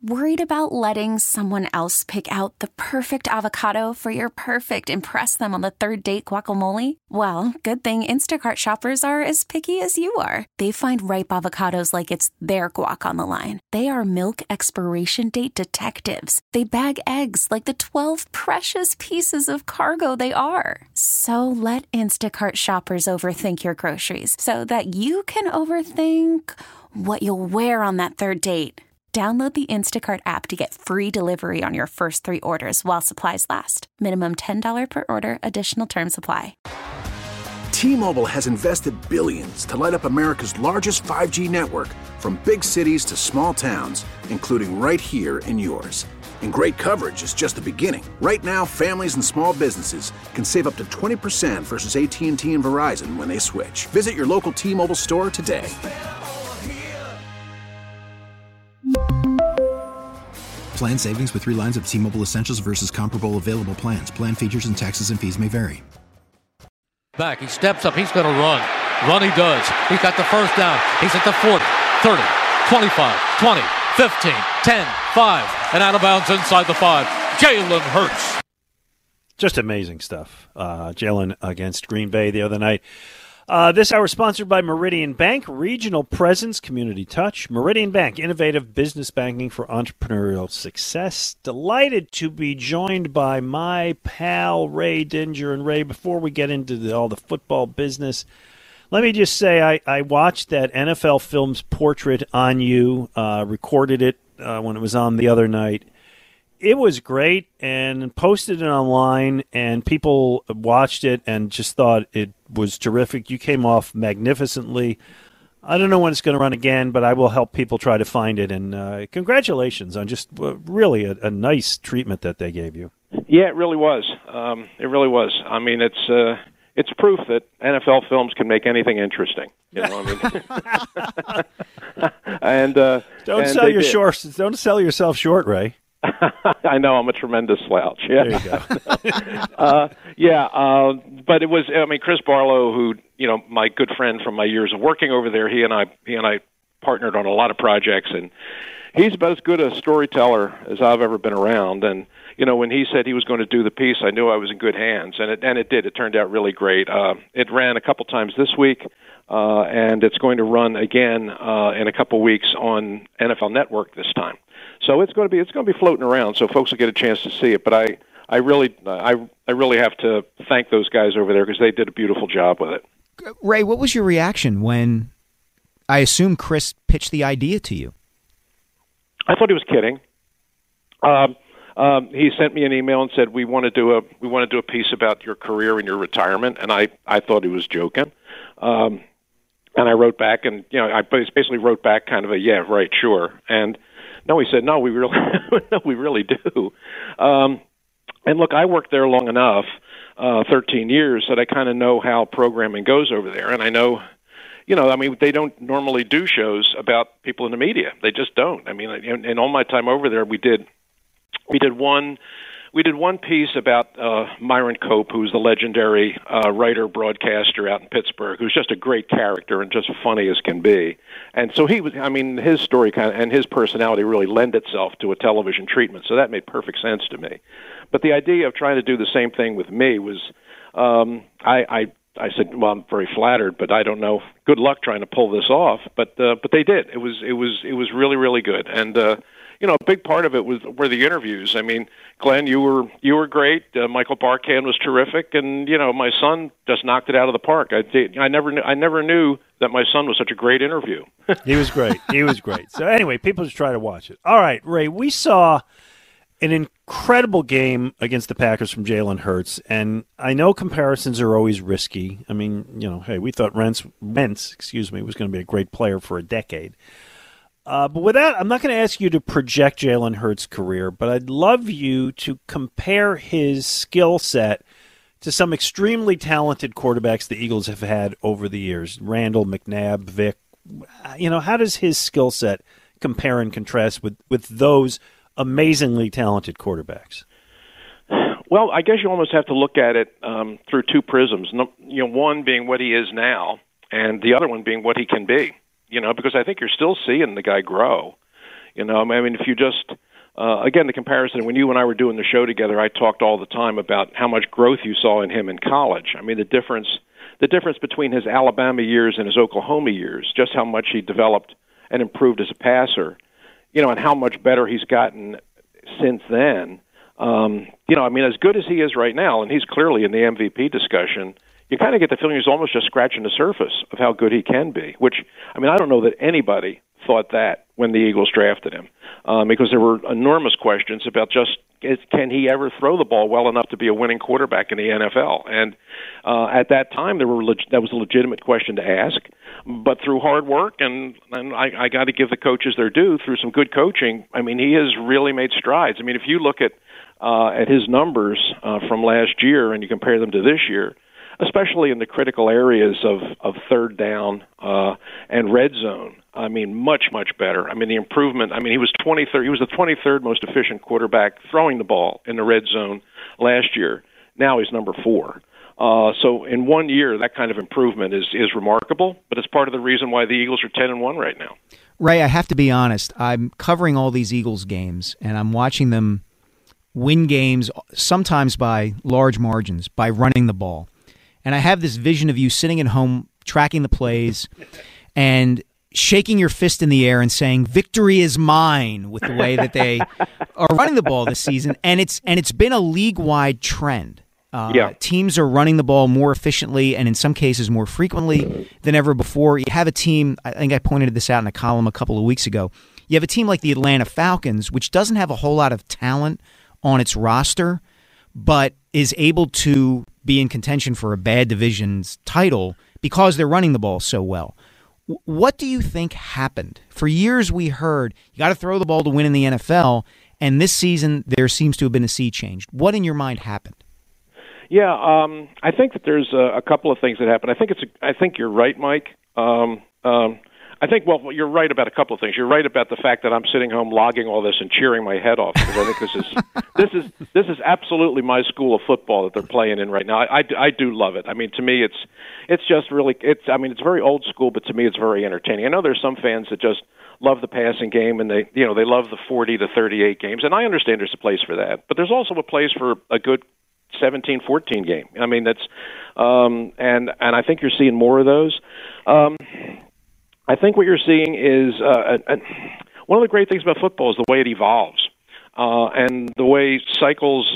Worried about letting someone else pick out the perfect avocado for your perfect impress them on the third date guacamole? Well, good thing Instacart shoppers are as picky as you are. They find ripe avocados like it's their guac on the line. They are milk expiration date detectives. They bag eggs like the 12 precious pieces of cargo they are. So let Instacart shoppers overthink your groceries so that you can overthink what you'll wear on that third date. Download the Instacart app to get free delivery on your first 3 orders while supplies last. Minimum $10 per order. Additional terms apply. T-Mobile has invested billions to light up America's largest 5G network, from big cities to small towns, including right here in yours. And great coverage is just the beginning. Right now, families and small businesses can save up to 20% versus AT&T and Verizon when they switch. Visit your local T-Mobile store today. Plan savings with 3 lines of T-Mobile Essentials versus comparable available plans. Plan features and taxes and fees may vary. Back, he steps up, he's going to run. Run he does. He's got the first down. He's at the 40, 30, 25, 20, 15, 10, 5, and out of bounds inside the 5. Jalen Hurts. Just amazing stuff. Jalen against Green Bay the other night. This hour sponsored by Meridian Bank, regional presence, community touch. Meridian Bank, innovative business banking for entrepreneurial success. Delighted to be joined by my pal Ray Dinger. And Ray, before we get into all the football business, let me just say I watched that NFL Films portrait on you, recorded it when it was on the other night. It was great, and posted it online, and people watched it and just thought it was terrific. You came off magnificently. I don't know when it's going to run again, but I will help people try to find it. And congratulations on just really a nice treatment that they gave you. Yeah, it really was. It really was. I mean, it's proof that NFL Films can make anything interesting. You know, I mean, and don't sell your shorts. Don't sell yourself short, Ray. I know I'm a tremendous slouch. Yeah. There you go. But it was. I mean, Chris Barlow, who my good friend from my years of working over there, he and I partnered on a lot of projects, and he's about as good a storyteller as I've ever been around. And when he said he was going to do the piece, I knew I was in good hands, and it did. It turned out really great. It ran a couple times this week, and it's going to run again in a couple weeks on NFL Network this time. So it's going to be floating around, so folks will get a chance to see it. But I really have to thank those guys over there because they did a beautiful job with it. Ray, what was your reaction when I assume Chris pitched the idea to you? I thought he was kidding. He sent me an email and said we want to do a piece about your career and your retirement, and I thought he was joking. And I wrote back, and I basically wrote back kind of a yeah, right, sure. And no, he said, no, we really do. And look, I worked there long enough, 13 years, that I kind of know how programming goes over there. And I know, I mean, they don't normally do shows about people in the media. They just don't. I mean, in all my time over there, we did one piece about Myron Cope, who's the legendary writer, broadcaster out in Pittsburgh, who's just a great character and just funny as can be. And so his story and his personality really lend itself to a television treatment, so that made perfect sense to me. But the idea of trying to do the same thing with me was, I said, well, I'm very flattered, but I don't know. Good luck trying to pull this off. But they did. It was really, really good. And a big part of it were the interviews. I mean, Glenn, you were great. Michael Barkan was terrific, and my son just knocked it out of the park. I never knew that my son was such a great interview. He was great. So anyway, people should try to watch it. All right, Ray, we saw an incredible game against the Packers from Jalen Hurts, and I know comparisons are always risky. I mean, hey, we thought Wentz, was going to be a great player for a decade. But with that, I'm not going to ask you to project Jalen Hurts' career, but I'd love you to compare his skill set to some extremely talented quarterbacks the Eagles have had over the years. Randall, McNabb, Vic. How does his skill set compare and contrast with those amazingly talented quarterbacks? Well, I guess you almost have to look at it through two prisms. One being what he is now, and the other one being what he can be. Because I think you're still seeing the guy grow. You know, I mean, if you just again, the comparison, when you and I were doing the show together, I talked all the time about how much growth you saw in him in college. I mean, the difference between his Alabama years and his Oklahoma years, just how much he developed and improved as a passer, you know, and how much better he's gotten since then. You know, I mean, as good as he is right now, and he's clearly in the MVP discussion, you kind of get the feeling he's almost just scratching the surface of how good he can be, which, I mean, I don't know that anybody thought that when the Eagles drafted him, because there were enormous questions about just can he ever throw the ball well enough to be a winning quarterback in the NFL? And at that time, that was a legitimate question to ask. But through hard work, and I got to give the coaches their due, through some good coaching, I mean, he has really made strides. I mean, if you look at his numbers from last year and you compare them to this year, especially in the critical areas of third down and red zone, I mean, much, much better. I mean, the improvement, I mean, he was 23rd. He was the 23rd most efficient quarterback throwing the ball in the red zone last year. Now he's number 4. So in 1 year, that kind of improvement is remarkable, but it's part of the reason why the Eagles are 10-1 right now. Ray, I have to be honest. I'm covering all these Eagles games, and I'm watching them win games sometimes by large margins, by running the ball. And I have this vision of you sitting at home, tracking the plays, and shaking your fist in the air and saying, "Victory is mine," with the way that they are running the ball this season. And it's been a league-wide trend. Teams are running the ball more efficiently and in some cases more frequently than ever before. You have a team, I think I pointed this out in a column a couple of weeks ago, you have a team like the Atlanta Falcons, which doesn't have a whole lot of talent on its roster, but is able to be in contention for a bad division's title because they're running the ball so well. What do you think happened? For years we heard you got to throw the ball to win in the NFL, and this season there seems to have been a sea change. What in your mind happened? Yeah, I think that there's a couple of things that happened. I think you're right, Mike. You're right about a couple of things. You're right about the fact that I'm sitting home logging all this and cheering my head off, because I think this is absolutely my school of football that they're playing in right now. I do love it. I mean, to me, it's just really it's very old school, but to me, it's very entertaining. I know there's some fans that just love the passing game, and they love the 40 to 38 games, and I understand there's a place for that, but there's also a place for a good 17-14 game. I mean, that's and I think you're seeing more of those. I think what you're seeing is one of the great things about football is the way it evolves, and the way cycles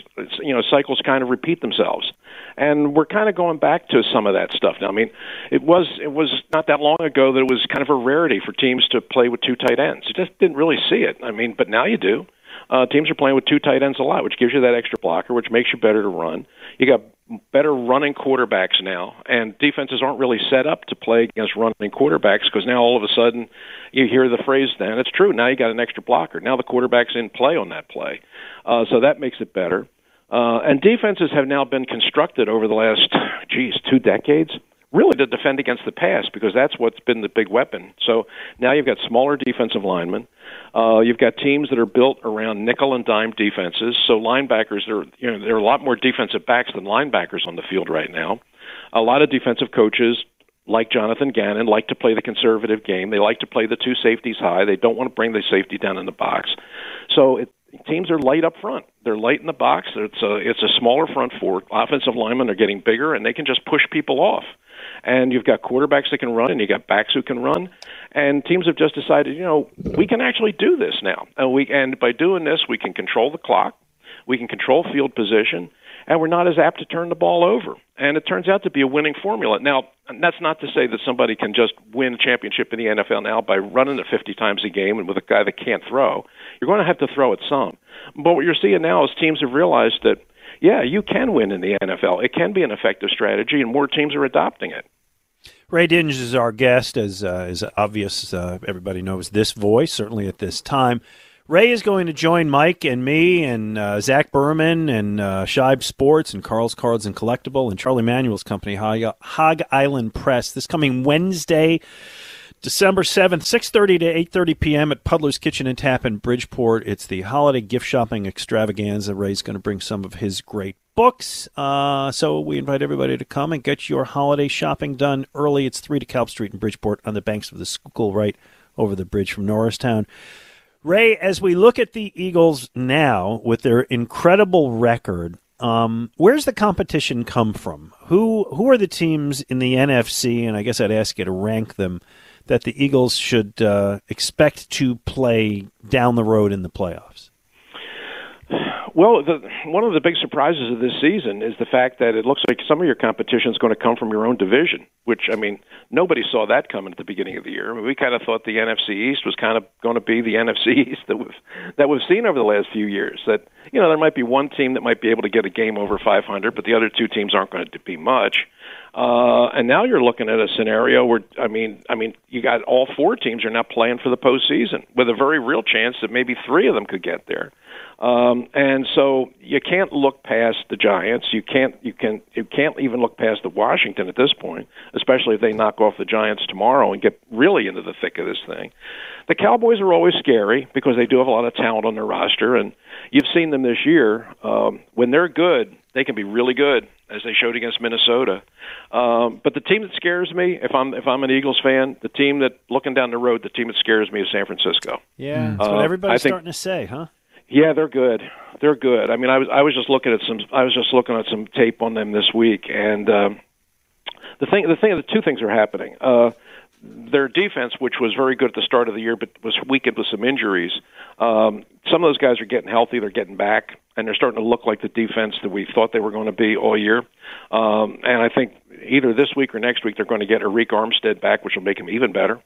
kind of repeat themselves. And we're kind of going back to some of that stuff now. I mean, it was not that long ago that it was kind of a rarity for teams to play with 2 tight ends. You just didn't really see it. I mean, but now you do. Teams are playing with 2 tight ends a lot, which gives you that extra blocker, which makes you better to run. You got better running quarterbacks now, and defenses aren't really set up to play against running quarterbacks, because now all of a sudden you hear the phrase, and it's true, now you got an extra blocker. Now the quarterback's in play on that play. So that makes it better. And defenses have now been constructed over the last, 2 decades, really to defend against the pass, because that's what's been the big weapon. So now you've got smaller defensive linemen. You've got teams that are built around nickel and dime defenses. So linebackers, there are a lot more defensive backs than linebackers on the field right now. A lot of defensive coaches, like Jonathan Gannon, like to play the conservative game. They like to play the 2 safeties high. They don't want to bring the safety down in the box. So teams are light up front. They're light in the box. It's a smaller front four. Offensive linemen are getting bigger, and they can just push people off. And you've got quarterbacks that can run, and you got backs who can run. And teams have just decided, we can actually do this now. And by doing this, we can control the clock, we can control field position, and we're not as apt to turn the ball over. And it turns out to be a winning formula. Now, that's not to say that somebody can just win a championship in the NFL now by running it 50 times a game and with a guy that can't throw. You're going to have to throw it some. But what you're seeing now is teams have realized that, yeah, you can win in the NFL. It can be an effective strategy, and more teams are adopting it. Ray Dinge is our guest, as obvious. Everybody knows this voice, certainly at this time. Ray is going to join Mike and me and Zach Berman and Shibe Sports and Carl's Cards and Collectible and Charlie Manuel's company, Hog Island Press, this coming Wednesday, December 7th, 6:30 to 8:30 p.m. at Puddler's Kitchen and Tap in Bridgeport. It's the holiday gift shopping extravaganza. Ray's going to bring some of his great books. So we invite everybody to come and get your holiday shopping done early. It's 3 DeKalb Street in Bridgeport on the banks of the Schuylkill, right over the bridge from Norristown. Ray, as we look at the Eagles now with their incredible record, where's the competition come from? Who are the teams in the NFC, and I guess I'd ask you to rank them, that the Eagles should expect to play down the road in the playoffs? Well, one of the big surprises of this season is the fact that it looks like some of your competition is going to come from your own division, which, I mean, nobody saw that coming at the beginning of the year. I mean, we kind of thought the NFC East was kind of going to be the NFC East that we've seen over the last few years, that, you know, there might be one team that might be able to get a game over 500, but the other two teams aren't going to be much. And now you're looking at a scenario where, I mean, you got all four teams are now playing for the postseason with a very real chance that maybe three of them could get there. And so you can't look past the Giants. You can't even look past the Washington at this point, especially if they knock off the Giants tomorrow and get really into the thick of this thing. The Cowboys are always scary because they do have a lot of talent on their roster, and you've seen them this year. When they're good, they can be really good, as they showed against Minnesota. But the team that scares me, if I'm an Eagles fan, the team that, looking down the road, the team that scares me is San Francisco. Yeah, that's what everybody's starting to say, huh? Yeah, they're good. They're good. I mean, I was just looking at some tape on them this week, and the two things are happening. Their defense, which was very good at the start of the year, but was weakened with some injuries. Some of those guys are getting healthy. They're getting back, and they're starting to look like the defense that we thought they were going to be all year. And I think either this week or next week they're going to get Arik Armstead back, which will make him even better.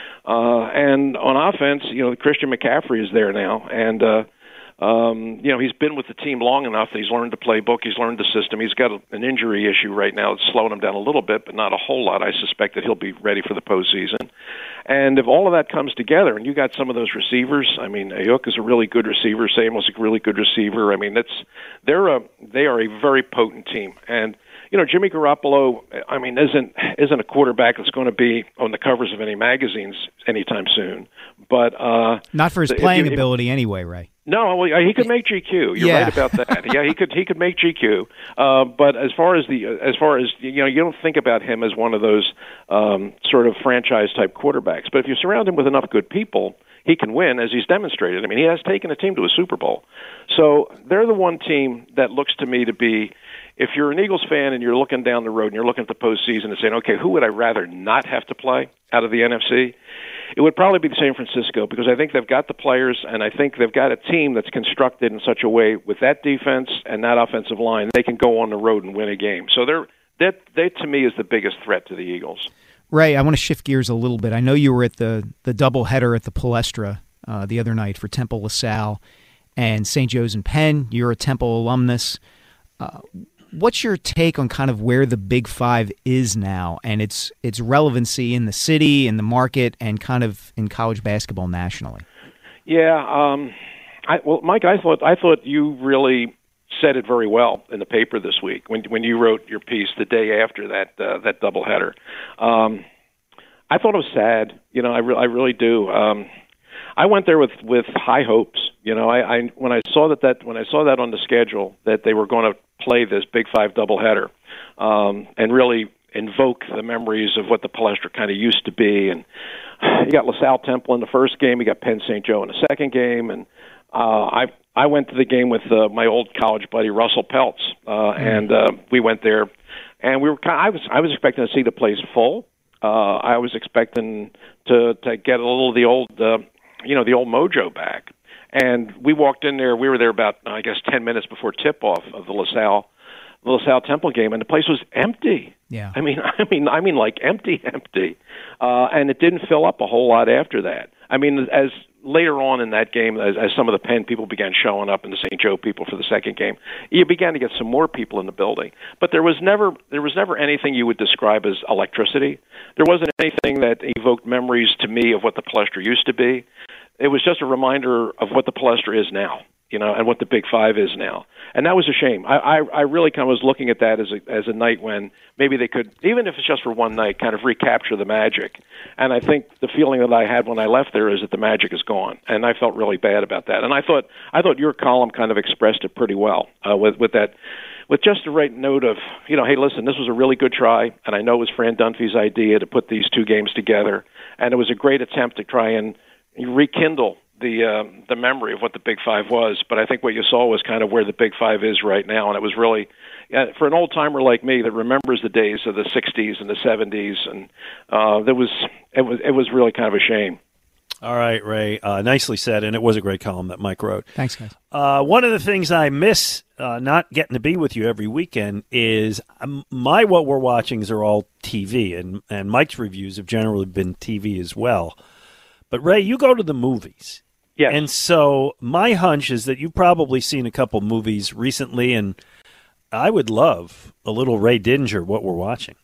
And on offense, you know, Christian McCaffrey is there now, and you know, he's been with the team long enough that he's learned the playbook, he's learned the system. He's got an injury issue right now that's slowing him down a little bit, but not a whole lot. I suspect that he'll be ready for the postseason. And if all of that comes together, and you got some of those receivers, I mean, Ayuk is a really good receiver, Samuel's a really good receiver. I mean, they are a very potent team. And you know, Jimmy Garoppolo, I mean, isn't a quarterback that's going to be on the covers of any magazines anytime soon. But not for his playing ability, anyway, Ray. No, well, he could make GQ. You're right about that. Yeah, he could make GQ. But as far as you know, you don't think about him as one of those sort of franchise type quarterbacks. But if you surround him with enough good people, he can win, as he's demonstrated. I mean, he has taken a team to a Super Bowl. So they're the one team that looks to me to be, if you're an Eagles fan and you're looking down the road and you're looking at the postseason and saying, okay, who would I rather not have to play out of the NFC? It would probably be San Francisco, because I think they've got the players, and I think they've got a team that's constructed in such a way with that defense and that offensive line, they can go on the road and win a game. So they to me is the biggest threat to the Eagles. Ray, I want to shift gears a little bit. I know you were at the doubleheader at the Palestra the other night for Temple LaSalle and St. Joe's and Penn. You're a Temple alumnus. What's your take on kind of where the Big Five is now and its relevancy in the city, in the market, and kind of in college basketball nationally? Yeah, well, Mike, I thought you really said it very well in the paper this week when you wrote your piece the day after that doubleheader. I thought it was sad. You know, I really do. I went there with high hopes. You know, when I saw that on the schedule that they were going to play this Big Five doubleheader, and really invoke the memories of what the Palestra kind of used to be. And you got LaSalle Temple in the first game, you got Penn St. Joe in the second game, and I went to the game with my old college buddy Russell Peltz, and we went there, and I was expecting to see the place full. I was expecting to get a little of the old the old mojo back. And we walked in there. We were there about, I guess, 10 minutes before tip-off of the LaSalle Temple game, and the place was empty. Yeah. I mean, like empty. And it didn't fill up a whole lot after that. I mean, as later on in that game, as some of the Penn people began showing up and the St. Joe people for the second game, you began to get some more people in the building. But there was never anything you would describe as electricity. There wasn't anything that evoked memories to me of what the Palestra used to be. It was just a reminder of what the Palestra is now, you know, and what the Big Five is now. And that was a shame. I really kind of was looking at that as a night when maybe they could, even if it's just for one night, kind of recapture the magic. And I think the feeling that I had when I left there is that the magic is gone. And I felt really bad about that. And I thought your column kind of expressed it pretty well with that, with just the right note of, you know, hey, listen, this was a really good try, and I know it was Fran Dunphy's idea to put these two games together, and it was a great attempt to try and rekindle the memory of what the Big Five was, but I think what you saw was kind of where the Big Five is right now, and it was really, for an old timer like me that remembers the days of the '60s and the '70s, and it was really kind of a shame. All right, Ray. Nicely said, and it was a great column that Mike wrote. Thanks, guys. One of the things I miss not getting to be with you every weekend is what we're watching are all TV, and Mike's reviews have generally been TV as well. But, Ray, you go to the movies. Yes. And so my hunch is that you've probably seen a couple movies recently, and I would love a little Ray Didinger, what we're watching.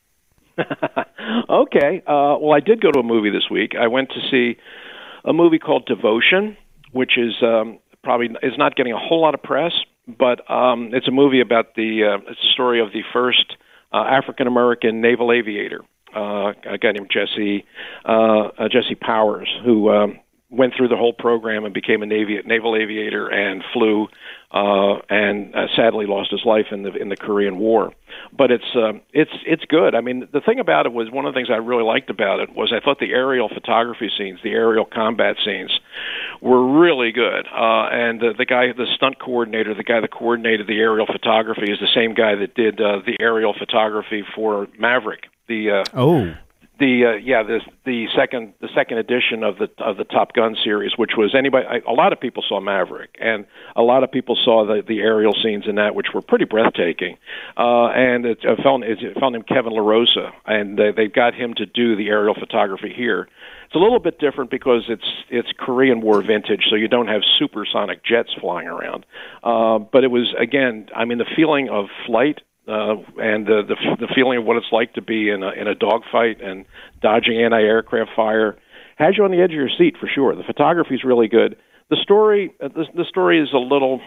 Okay. Well, I did go to a movie this week. I went to see a movie called Devotion, which is probably is not getting a whole lot of press, but it's a movie about it's a story of the first African-American naval aviator, a guy named Jesse Powers, who went through the whole program and became a naval aviator and flew and sadly lost his life in the Korean War. But it's good. I mean, the thing about it was one of the things I really liked about it was I thought the aerial photography scenes, the aerial combat scenes, were really good. And the stunt coordinator, the guy that coordinated the aerial photography, is the same guy that did the aerial photography for Maverick. The second edition of the Top Gun series, which was a lot of people saw Maverick, and a lot of people saw the aerial scenes in that, which were pretty breathtaking. And it's a fellow named Kevin LaRosa, and they got him to do the aerial photography here. It's a little bit different because it's Korean War vintage, so you don't have supersonic jets flying around. But it was, again, I mean, the feeling of flight. And the feeling of what it's like to be in a dogfight and dodging anti-aircraft fire has you on the edge of your seat for sure. The photography is really good. The story is a little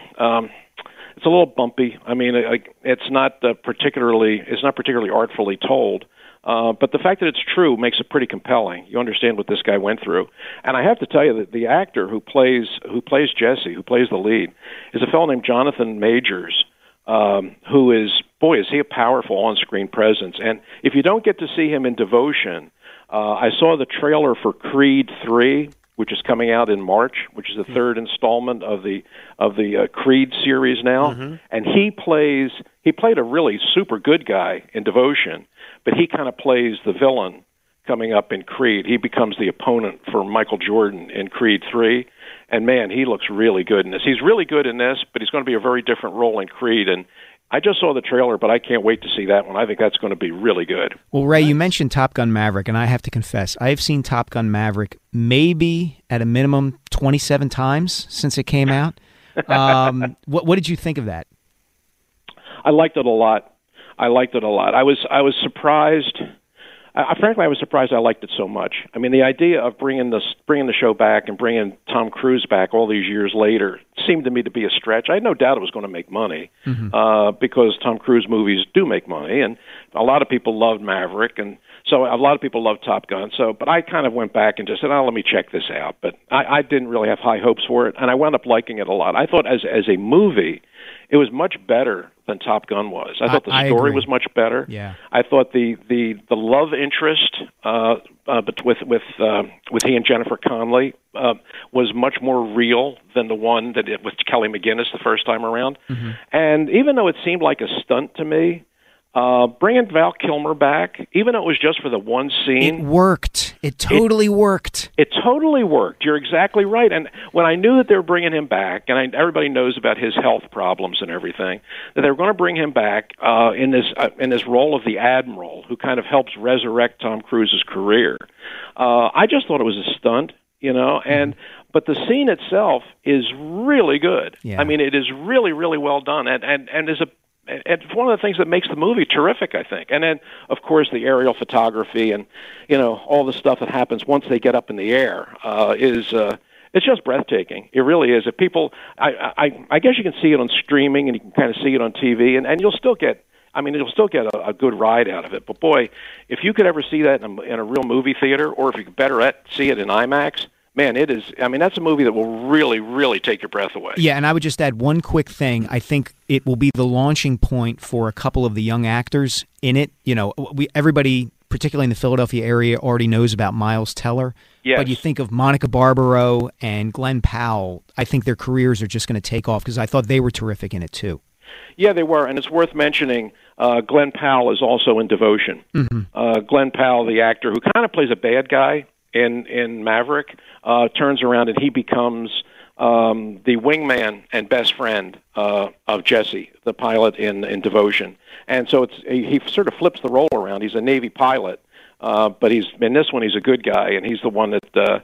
bumpy. I mean, it's not particularly artfully told. But the fact that it's true makes it pretty compelling. You understand what this guy went through, and I have to tell you that the actor who plays Jesse, who plays the lead, is a fellow named Jonathan Majors. Who is he a powerful on-screen presence. And if you don't get to see him in Devotion, I saw the trailer for Creed 3, which is coming out in March, which is the third installment of the Creed series now. And he played a really super good guy in Devotion, but he kind of plays the villain coming up in Creed. He becomes the opponent for Michael Jordan in Creed 3. And, man, he looks really good in this. He's really good in this, but he's going to be a very different role in Creed. And I just saw the trailer, but I can't wait to see that one. I think that's going to be really good. Well, Ray, you mentioned Top Gun Maverick, and I have to confess, I have seen Top Gun Maverick maybe at a minimum 27 times since it came out. What did you think of that? I liked it a lot. I was surprised. Frankly, I was surprised I liked it so much. I mean, the idea of bringing the show back and bringing Tom Cruise back all these years later seemed to me to be a stretch. I had no doubt it was going to make money because Tom Cruise movies do make money, and a lot of people loved Maverick, and so a lot of people loved Top Gun. But I kind of went back and just said, let me check this out. But I didn't really have high hopes for it, and I wound up liking it a lot. I thought as a movie, it was much better than Top Gun was. I thought the story was much better. Yeah. I thought the love interest with he and Jennifer Connelly was much more real than the one that with Kelly McGinnis the first time around. And even though it seemed like a stunt to me, bringing Val Kilmer back, even though it was just for the one scene, it worked. It totally worked. It totally worked. You're exactly right. And when I knew that they were bringing him back, and everybody knows about his health problems and everything, that they were going to bring him back in this role of the admiral who kind of helps resurrect Tom Cruise's career, I just thought it was a stunt, But the scene itself is really good. Yeah. I mean, it is really, really well done, and is it's one of the things that makes the movie terrific, I think. And then, of course, the aerial photography and, all the stuff that happens once they get up in the air it's just breathtaking. It really is. If people, I guess you can see it on streaming and you can kind of see it on TV, and you'll still get a good ride out of it. But boy, if you could ever see that in a real movie theater, or if you could better yet see it in IMAX, man, it is. I mean, that's a movie that will really, really take your breath away. Yeah, and I would just add one quick thing. I think it will be the launching point for a couple of the young actors in it. Everybody particularly in the Philadelphia area, already knows about Miles Teller. Yes. But you think of Monica Barbaro and Glenn Powell, I think their careers are just going to take off because I thought they were terrific in it too. Yeah, they were, and it's worth mentioning Glenn Powell is also in Devotion. Mm-hmm. Glenn Powell, the actor who kind of plays a bad guy in Maverick, turns around and he becomes the wingman and best friend of Jesse, the pilot in Devotion. And so he sort of flips the role around. He's a Navy pilot, but in this one he's a good guy, and he's the one that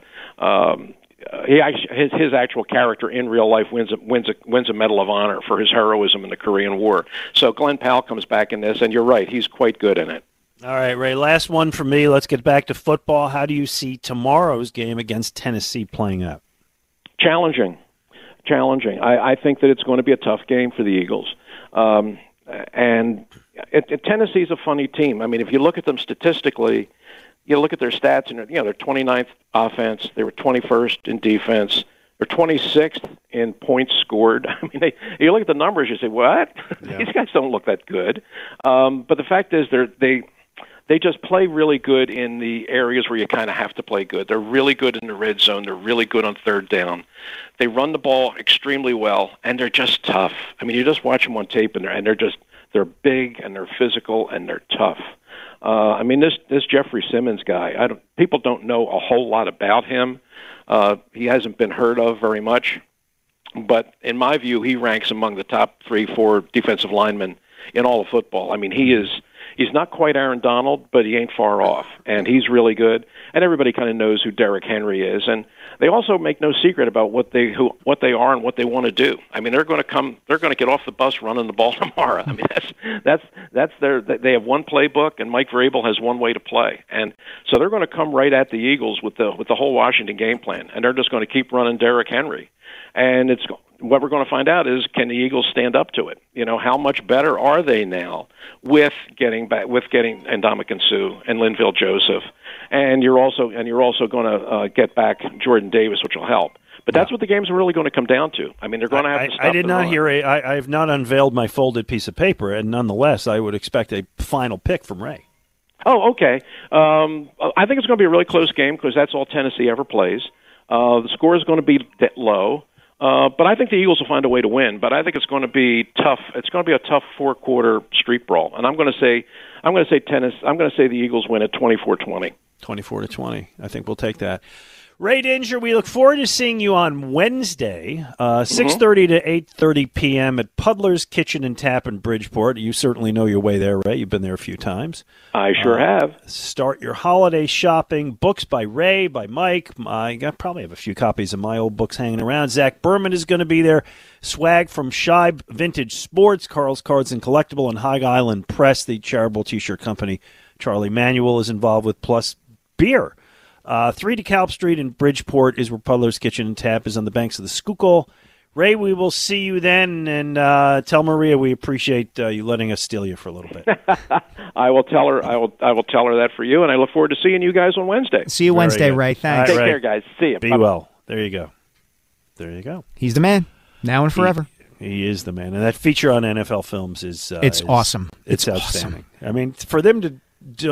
his actual character in real life wins a Medal of Honor for his heroism in the Korean War. So Glenn Powell comes back in this, and you're right, he's quite good in it. All right, Ray, last one for me. Let's get back to football. How do you see tomorrow's game against Tennessee playing out? Challenging. I think that it's going to be a tough game for the Eagles. And Tennessee's a funny team. I mean, if you look at them statistically, you look at their stats, and they're 29th offense. They were 21st in defense. They're 26th in points scored. I mean, you look at the numbers, you say, what? Yeah. These guys don't look that good. But the fact is, they just play really good in the areas where you kind of have to play good. They're really good in the red zone. They're really good on third down. They run the ball extremely well, and they're just tough. I mean, you just watch them on tape, and they're big, and they're physical, and they're tough. I mean, this Jeffrey Simmons guy, people don't know a whole lot about him. He hasn't been heard of very much. But in my view, he ranks among the top 3-4 defensive linemen in all of football. I mean, he's not quite Aaron Donald, but he ain't far off, and he's really good. And everybody kind of knows who Derrick Henry is, and they also make no secret about what they are and what they want to do. I mean, they're going to get off the bus running the ball tomorrow. I mean, that's they have one playbook, and Mike Vrabel has one way to play, and so they're going to come right at the Eagles with the whole Washington game plan, and they're just going to keep running Derrick Henry. And what we're going to find out is, can the Eagles stand up to it? How much better are they now with getting Ndamukong Suh and Linville Joseph, and you're also going to get back Jordan Davis, which will help. But that's what the game's really going to come down to. I mean, they're going to have to stop. I did not hear I have not unveiled my folded piece of paper, and nonetheless, I would expect a final pick from Ray. Oh, okay. I think it's going to be a really close game because that's all Tennessee ever plays. The score is going to be low. But I think the Eagles will find a way to win. But I think it's going to be tough. It's going to be a tough 4-quarter street brawl. And I'm going to say the Eagles win at 24-20. 24-20. I think we'll take that. Ray Dinger, we look forward to seeing you on Wednesday, 6:30 to 8:30 p.m. at Puddler's Kitchen and Tap in Bridgeport. You certainly know your way there, Ray. You've been there a few times. I sure have. Start your holiday shopping. Books by Ray, by Mike. I probably have a few copies of my old books hanging around. Zach Berman is going to be there. Swag from Scheib Vintage Sports, Carl's Cards and Collectible, and Hog Island Press, the charitable T-shirt company Charlie Manuel is involved with, plus beer. 3 DeKalb Street in Bridgeport is where Puddler's Kitchen and Tap is, on the banks of the Schuylkill. Ray, we will see you then, and tell Maria we appreciate you letting us steal you for a little bit. I will tell her. I will tell her that for you, and I look forward to seeing you guys on Wednesday. See you Wednesday, Ray. Thanks. Take care, guys. See you. Be well. There you go. There you go. He's the man, now and forever. He is the man, and that feature on NFL Films is awesome. It's outstanding. Awesome. I mean, for them to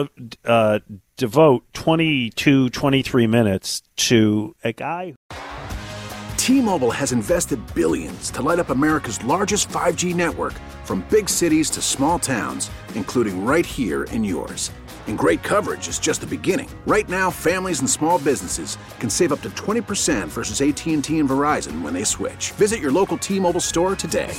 devote 22, 23 minutes to a guy. T-Mobile has invested billions to light up America's largest 5G network, from big cities to small towns, including right here in yours. And great coverage is just the beginning. Right now, families and small businesses can save up to 20% versus AT&T and Verizon when they switch. Visit your local T-Mobile store today.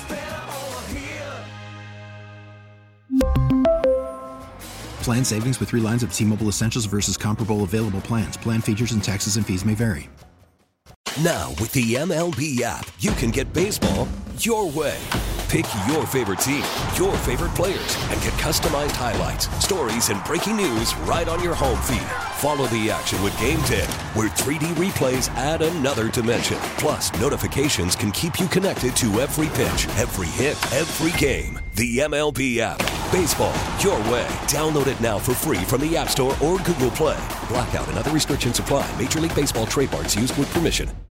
Plan savings with 3 lines of T-Mobile Essentials versus comparable available plans. Plan features and taxes and fees may vary. Now, with the MLB app, you can get baseball your way. Pick your favorite team, your favorite players, and get customized highlights, stories, and breaking news right on your home feed. Follow the action with Game Day, where 3D replays add another dimension. Plus, notifications can keep you connected to every pitch, every hit, every game. The MLB app. Baseball your way. Download it now for free from the App Store or Google Play. Blackout and other restrictions apply. Major League Baseball trademarks used with permission.